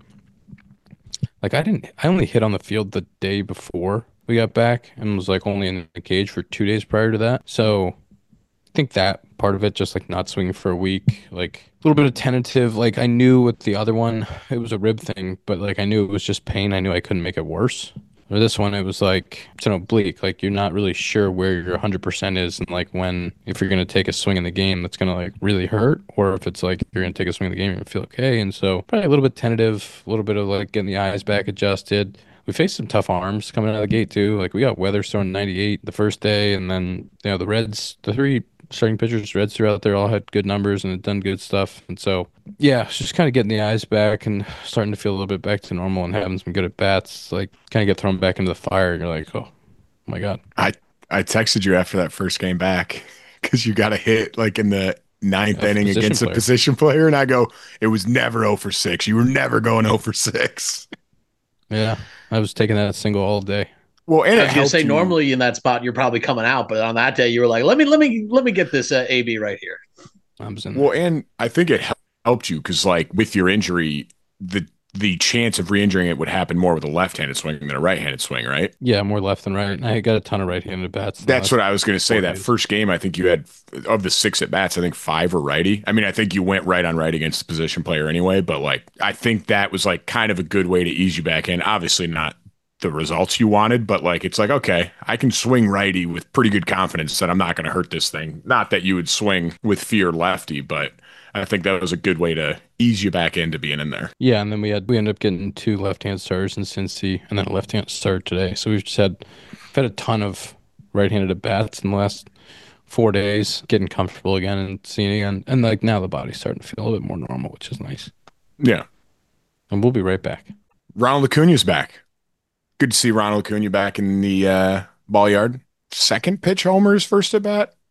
like I didn't I only hit on the field the day before we got back and was like only in the cage for two days prior to that. So I think that part of it, just like not swinging for a week, like a little bit of tentative. Like I knew with the other one, it was a rib thing, but like I knew it was just pain. I knew I couldn't make it worse. Or this one, it was like it's an oblique. Like you're not really sure where your one hundred percent is, and like when if you're gonna take a swing in the game that's gonna like really hurt, or if it's like you're gonna take a swing in the game and feel okay. And so probably a little bit tentative, a little bit of like getting the eyes back adjusted. We faced some tough arms coming out of the gate too. Like we got Weatherstone ninety-eight the first day, and then you know the Reds, the three starting pitchers, Reds throughout there all had good numbers and had done good stuff. And so yeah, it's just kind of getting the eyes back and starting to feel a little bit back to normal and having some good at bats. Like kind of get thrown back into the fire, and you're like, oh my god. I I texted you after that first game back because you got a hit like in the ninth Yeah, inning position against player. a position player, and I go, it was never oh for six. You were never going oh for six. Yeah, I was taking that single all day. Well, and I it was gonna helped say you. normally in that spot you're probably coming out, but on that day you were like, let me let me let me get this uh, A B right here. I was in Well, and I think it hel- helped you because, like, with your injury, the the chance of re-injuring it would happen more with a left-handed swing than a right-handed swing, right? yeah, more left than right. I got a ton of right-handed bats. in the That's last what I was going to say. four That days. first game, I think you had of the six at bats, I think five were righty. I mean, I think you went right on right against the position player anyway, but like, I think that was like kind of a good way to ease you back in. Obviously, not the results you wanted, but like, it's like, okay, I can swing righty with pretty good confidence that I'm not going to hurt this thing. Not that you would swing with fear lefty, but I think that was a good way to ease you back into being in there. Yeah, and then we had we ended up getting two left-hand starters in Cincy, and then a left-hand starter today. So we've just had we've had a ton of right-handed at bats in the last four days, getting comfortable again and seeing again, and like now the body's starting to feel a little bit more normal, which is nice. Yeah. And we'll be right back. Ronald Acuna's back. Good to see Ronald Acuna back in the uh, ball yard. Second pitch homer, his first at bat.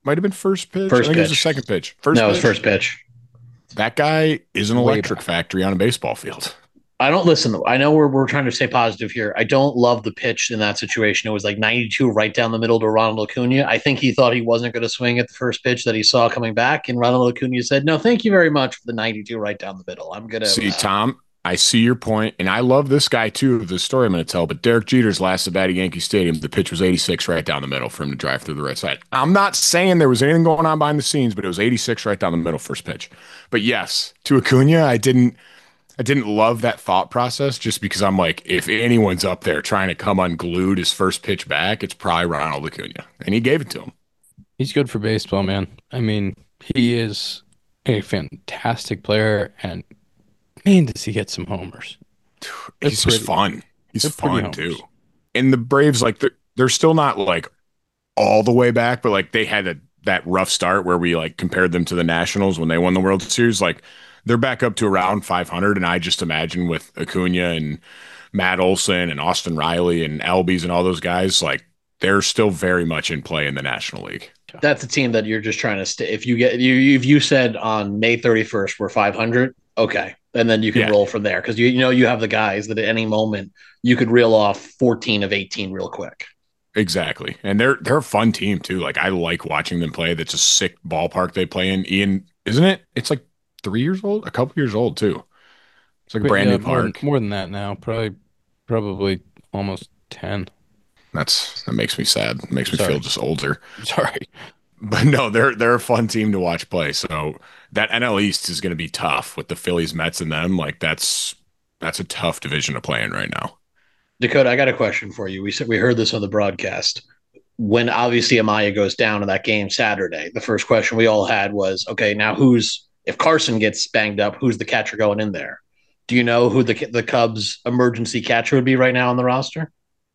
Might have been first pitch. First I think it was the pitch. second pitch. First no, it was pitch. first pitch. That guy is an Way electric back. factory on a baseball field. I don't listen. I know we're we're trying to stay positive here. I don't love the pitch in that situation. It was like ninety-two right down the middle to Ronald Acuna. I think he thought he wasn't going to swing at the first pitch that he saw coming back, and Ronald Acuna said, "No, thank you very much for the ninety-two right down the middle. I'm gonna." See, Tom, I see your point, and I love this guy too. The story I'm going to tell, but Derek Jeter's last at bat at Yankee Stadium, the pitch was eighty-six right down the middle for him to drive through the right side. I'm not saying there was anything going on behind the scenes, but it was eighty-six right down the middle first pitch. But yes, to Acuna, I didn't. I didn't love that thought process just because I'm like, if anyone's up there trying to come unglued his first pitch back, it's probably Ronald Acuna. And he gave it to him. He's good for baseball, man. I mean, he is a fantastic player, and man, does he get some homers. They're He's pretty- just fun. He's they're pretty fun too. homers. And the Braves, like, they're, they're still not like all the way back, but like they had a, that rough start where we like compared them to the Nationals when they won the World Series. Like, they're back up to around five hundred, and I just imagine with Acuna and Matt Olson and Austin Riley and Albies and all those guys, like they're still very much in play in the National League. That's a team that you're just trying to stay. If you get you, if you said on May thirty-first we're five hundred, okay, and then you can Yeah. roll from there because you you know you have the guys that at any moment you could reel off fourteen of eighteen real quick. Exactly, and they're they're a fun team too. Like I like watching them play. That's a sick ballpark they play in. Ian, isn't it? It's like three years old, a couple years old too. It's like a But brand yeah, new more, park. more than that now. Probably, probably almost ten. That's that makes me sad. It makes me Sorry. feel just older. Sorry. But no, they're they're a fun team to watch play. So that N L East is going to be tough with the Phillies, Mets, and them. Like that's that's a tough division to play in right now. Dakota, I got a question for you. We said we heard this on the broadcast. When obviously Amaya goes down in that game Saturday, the first question we all had was, okay, now who's if Carson gets banged up, who's the catcher going in there? Do you know who the the Cubs emergency catcher would be right now on the roster?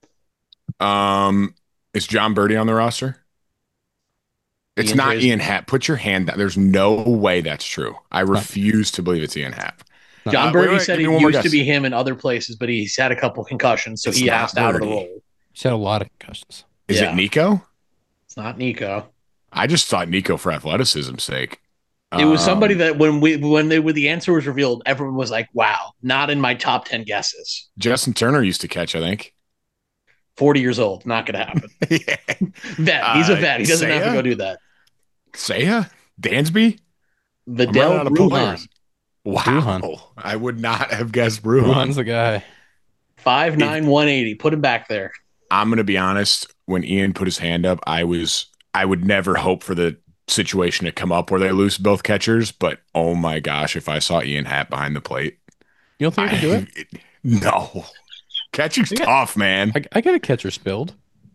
Um, is John Birdie on the roster? It's Ian's not raised- Ian Happ. Put your hand down. There's no way that's true. I refuse to believe it's Ian Happ. John Uh, Birdie wait, wait, said give it me one more used to guess. be him in other places, but he's had a couple concussions, so It's he not asked out of the Birdie. role. He's had a lot of concussions. Is Yeah. it Nico? It's not Nico. I just thought Nico for athleticism's sake. It was Um, somebody that when we when they when the answer was revealed, everyone was like, "Wow, not in my top ten guesses." Justin Turner used to catch, I think. Forty years old, not going to happen. yeah. Vet, he's a Uh, vet. He doesn't have to Seiya? go do that. Saya? Dansby? I'm running Vidal out of Brujan, players. Wow. Brujan. I would not have guessed Brujan. Ruhan's the guy. five nine, one eighty. Put him back there. I'm going to be honest. When Ian put his hand up, I was, I would never hope for the situation to come up where they lose both catchers. But oh my gosh, if I saw Ian Happ behind the plate, You don't think he can do it? I- no. Catching's Yeah. tough, man. I, I got a catcher spilled.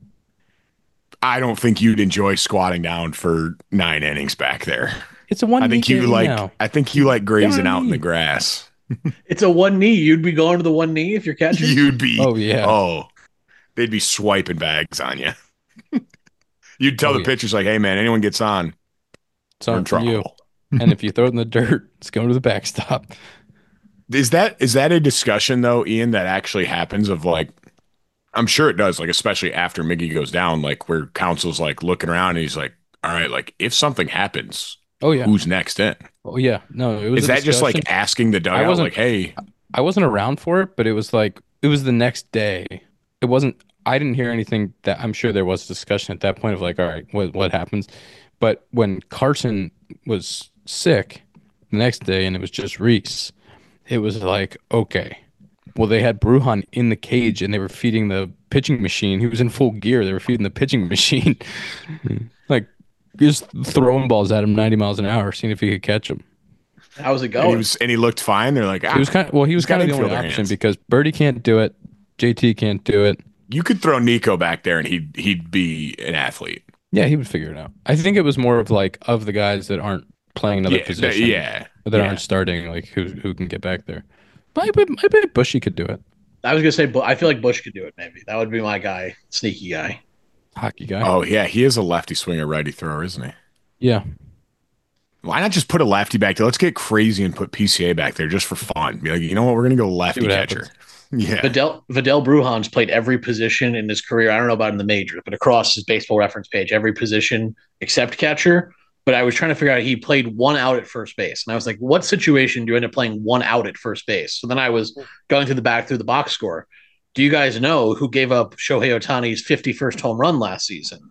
I don't think you'd enjoy squatting down for nine innings back there. It's a one. I think knee you game like, now. I think you like grazing Yeah, out in the me. grass. It's a one knee. You'd be going to the one knee if you're catching. You'd be, Oh yeah. oh, they'd be swiping bags on you. You'd tell Oh, the yeah. pitchers like, "Hey, man, anyone gets on, it's we're on in for you. trouble." And if you throw it in the dirt, it's going to the backstop. Is that is that a discussion though, Ian? That actually happens of like, I'm sure it does. Like, especially after Miggy goes down, like where counsel's like looking around and he's like, "All right, like if something happens, Oh yeah. who's next in?" Oh yeah. No, it was. Is a that just like discussion. asking the dugout, wasn't- like, "Hey, I wasn't around for it, but it was like it was the next day. It wasn't. I didn't hear anything that I'm sure there was discussion at that point of like, all right, what what happens? But when Carson was sick the next day and it was just Reese, it was like, okay. Well, they had Brujan in the cage and they were feeding the pitching machine. He was in full gear. They were feeding the pitching machine, like just throwing balls at him ninety miles an hour, seeing if he could catch them. How's it and going? he was and he looked fine." They're like, ah, He was kind of well. He was he's got kind of the only infielder option hands. because Birdie can't do it. J T can't do it. you could throw Nico back there and he'd he'd be an athlete. Yeah, he would figure it out. I think it was more of like of the guys that aren't playing another Yeah, that- position, yeah, that yeah. aren't starting, like who who can get back there. But I bet, I bet Bushy could do it. I was gonna say, Bu- I feel like Bush could do it. Maybe that would be my guy, sneaky guy. Hockey guy. Oh yeah, he is a lefty swinger, righty thrower, isn't he? Yeah, Why not just put a lefty back there? Let's get crazy and put P C A back there just for fun. Be like, you know what? We're gonna go lefty what catcher. happens. Yeah. Vidal Vidal Brujan's played every position in his career. I don't know about in the majors, but across his baseball reference page, every position except catcher. But I was trying to figure out he played one out at first base. And I was like, what situation do you end up playing one out at first base? So then I was going through the back through the box score. Do you guys know who gave up Shohei Ohtani's fifty-first home run last season?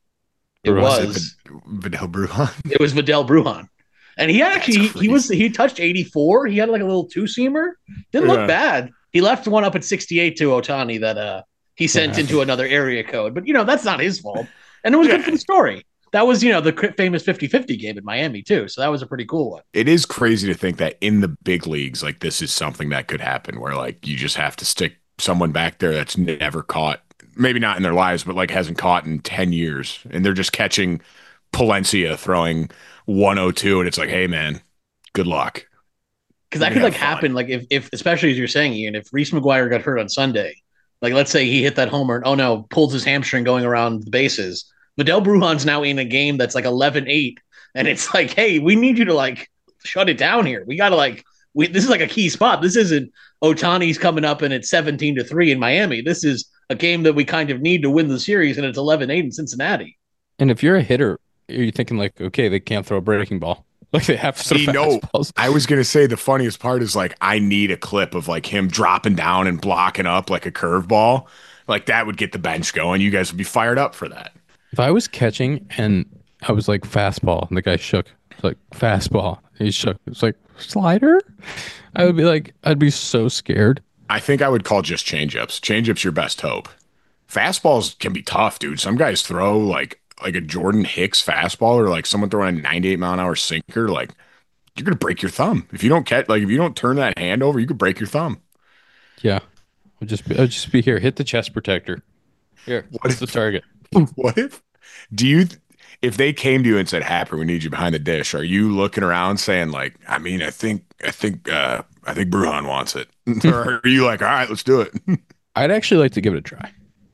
It was, was it Vidal Brujan. It was Vidal Brujan. And he actually he was he touched eighty-four. He had like a little two-seamer. Didn't look yeah. bad. He left one up at sixty-eight to Ohtani that uh he sent yeah. into another area code. But you know, that's not his fault. And it was yeah. good for the story. That was, you know, the famous fifty-fifty game in Miami too. So that was a pretty cool one. It is crazy to think that in the big leagues, like this is something that could happen where like you just have to stick someone back there that's never caught, maybe not in their lives, but like hasn't caught in ten years. And they're just catching Palencia throwing one oh two. And it's like, hey man, good luck. Because that could like fun. happen. Like if, if, especially as you're saying, Ian, if Reese McGuire got hurt on Sunday, like let's say he hit that homer and oh no, pulls his hamstring going around the bases. Vidal Brujan's now in a game that's like eleven eight, and it's like, hey, we need you to like shut it down here. We got to like, we this is like a key spot. This isn't Ohtani's coming up and it's seventeen to three in Miami. This is a game that we kind of need to win the series, and it's eleven eight in Cincinnati. And if you're a hitter, you're thinking like, okay, they can't throw a breaking ball. Like they have to throw fastballs. I was going to say the funniest part is like, I need a clip of like him dropping down and blocking up like a curveball. Like that would get the bench going. You guys would be fired up for that. If I was catching and I was like fastball and the guy shook, it's like fastball, he shook. It's like slider. I would be like, I'd be so scared. I think I would call just changeups. Changeups your best hope. Fastballs can be tough, dude. Some guys throw like like a Jordan Hicks fastball or like someone throwing a ninety-eight mile an hour sinker. Like you're gonna break your thumb if you don't catch. Like if you don't turn that hand over, you could break your thumb. Yeah, I'll just be, I'll just be here. Hit the chest protector. Here, what's the target? What if, do you, if they came to you and said, Happer, we need you behind the dish, are you looking around saying like, I mean, I think, I think, uh, I think Brujan wants it. Or are you like, all right, let's do it? I'd actually like to give it a try.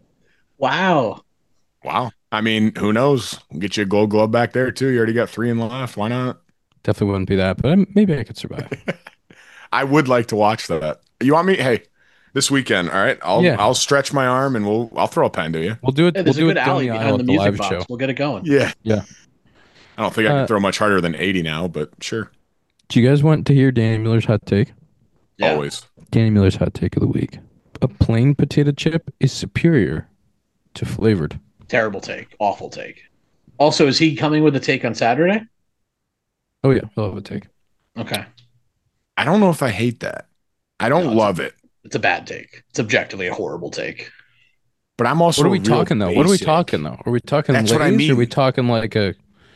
Wow. Wow. I mean, who knows? We'll get you a gold glove back there too. You already got three in the left. Why not? Definitely wouldn't be that, but maybe I could survive. I would like to watch that. You want me? Hey, this weekend, all right. I'll yeah. I'll stretch my arm and we'll I'll throw a pen to you. We'll do it. Yeah, we'll do a it good alley the behind the, the music live box. show. We'll get it going. Yeah, yeah. I don't think I can uh, throw much harder than eighty now, but sure. Do you guys want to hear Danny Miller's hot take? Yeah. Always. Danny Miller's hot take of the week: a plain potato chip is superior to flavored. Terrible take. Awful take. Also, is he coming with a take on Saturday? Oh yeah, he'll have a take. Okay. I don't know if I hate that. I don't no, love it. It's a bad take. It's objectively a horrible take. But I'm also. What are we talking though? Basic. What are we talking though? Are we talking That's Lay's, what I mean. Or are we talking like a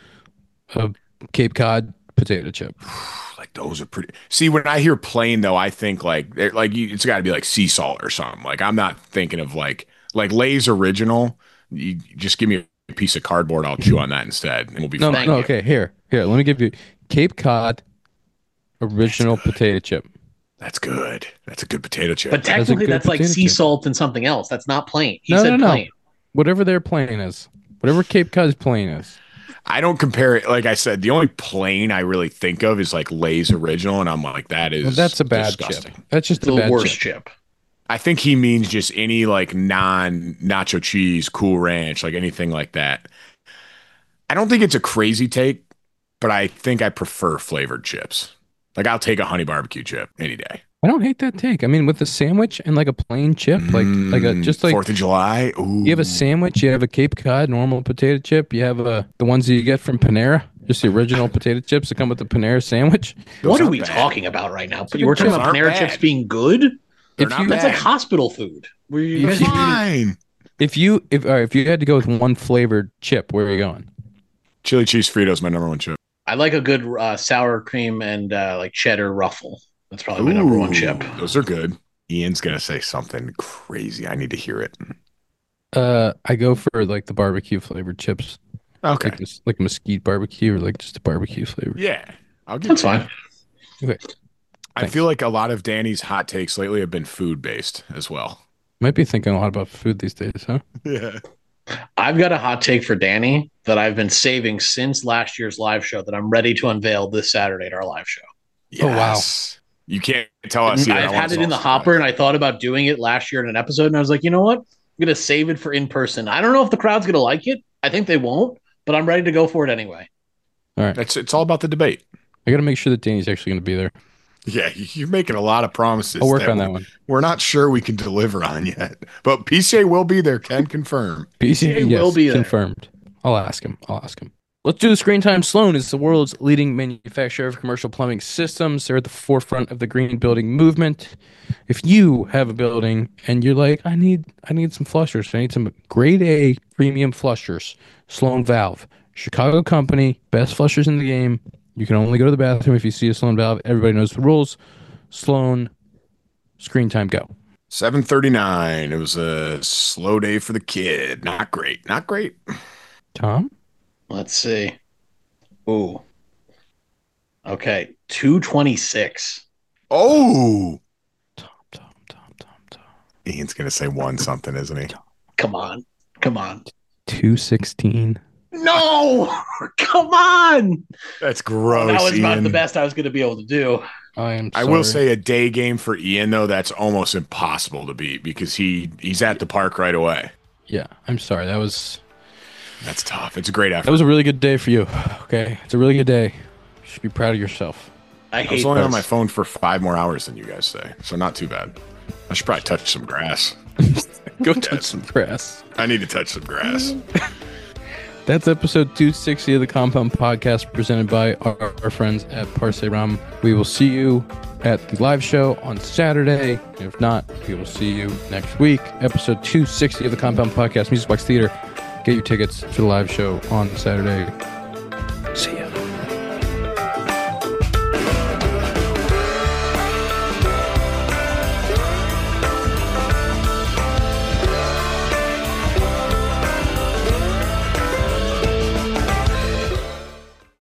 a Cape Cod potato chip? Like those are pretty. See, when I hear plain though, I think like they're like you, it's got to be like sea salt or something. Like I'm not thinking of like like Lay's original. You just give me a piece of cardboard. I'll chew on that instead, and we'll be no, fine. No, okay, here, here. Let me give you Cape Cod original potato chip. That's good. That's a good potato chip. But technically, that's, that's like sea chip. salt and something else. That's not plain. He no, said no, no. plain. Whatever their plain is, whatever Cape Cod's plain is. I don't compare it. Like I said, the only plain I really think of is like Lay's original, and I'm like, that is well, that's a bad disgusting. chip. That's just it's a the bad worst chip. chip. I think he means just any like non nacho cheese, Cool Ranch, like anything like that. I don't think it's a crazy take, but I think I prefer flavored chips. Like I'll take a honey barbecue chip any day. I don't hate that take. I mean, with a sandwich and like a plain chip, like mm, like a just like Fourth of July. Ooh. You have a sandwich, you have a Cape Cod normal potato chip, you have a the ones that you get from Panera, just the original potato chips that come with the Panera sandwich. Those what are we bad. talking about right now? But you were talking about Panera bad. chips being good. If you, that's like hospital food. Where you if fine. If you if uh, if you had to go with one flavored chip, where are you going? Chili cheese Fritos, my number one chip. I like a good uh, sour cream and uh, like cheddar ruffle. That's probably my Ooh, number one chip. Those are good. Ian's gonna say something crazy. I need to hear it. Uh, I go for like the barbecue flavored chips. Okay, like, this, like mesquite barbecue or like just a barbecue flavor. Yeah, I'll give that's you fine. That. Okay. I Thanks. feel like a lot of Danny's hot takes lately have been food based as well. Might be thinking a lot about food these days, huh? Yeah. I've got a hot take for Danny that I've been saving since last year's live show that I'm ready to unveil this Saturday at our live show. Yes. You can't tell us. Either. I've had it in the hopper, and I thought about doing it last year in an episode, and I was like, you know what? I'm going to save it for in person. I don't know if the crowd's going to like it. I think they won't, but I'm ready to go for it anyway. All right. It's, it's all about the debate. I got to make sure that Danny's actually going to be there. Yeah, you're making a lot of promises. I'll work that on that we, one. We're not sure we can deliver on yet, but P C A will be there. Can confirm. P C A yes, will be there. Confirmed. I'll ask him. I'll ask him. Let's do the screen time. Sloan is the world's leading manufacturer of commercial plumbing systems. They're at the forefront of the green building movement. If you have a building and you're like, I need I need some flushers. I need some grade A premium flushers. Sloan Valve. Chicago company. Best flushers in the game. You can only go to the bathroom if you see a Sloan Valve. Everybody knows the rules. Sloan, screen time, go. seven thirty-nine. It was a slow day for the kid. Not great. Not great. Tom? Let's see. Ooh. Okay. two twenty-six. Oh. Tom, Tom, Tom, Tom, Tom. Ian's going to say one something, isn't he? Come on. Come on. two sixteen. No! Come on! That's gross. That was Ian. about the best I was going to be able to do. I am I sorry. will say a day game for Ian, though, that's almost impossible to beat because he he's at the park right away. Yeah, I'm sorry. That was That's tough. It's a great effort. that was a really good day for you. Okay, it's a really good day. You should be proud of yourself. I I hate was only this. on my phone for five more hours than you guys say, so not too bad. I should probably touch some grass. Go touch some grass. I need to touch some grass. That's episode two sixty of the Compound Podcast presented by our, our friends at Parse Rum. We will see you at the live show on Saturday. If not, we will see you next week. Episode two sixty of the Compound Podcast, Music Box Theater. Get your tickets to the live show on Saturday. See ya.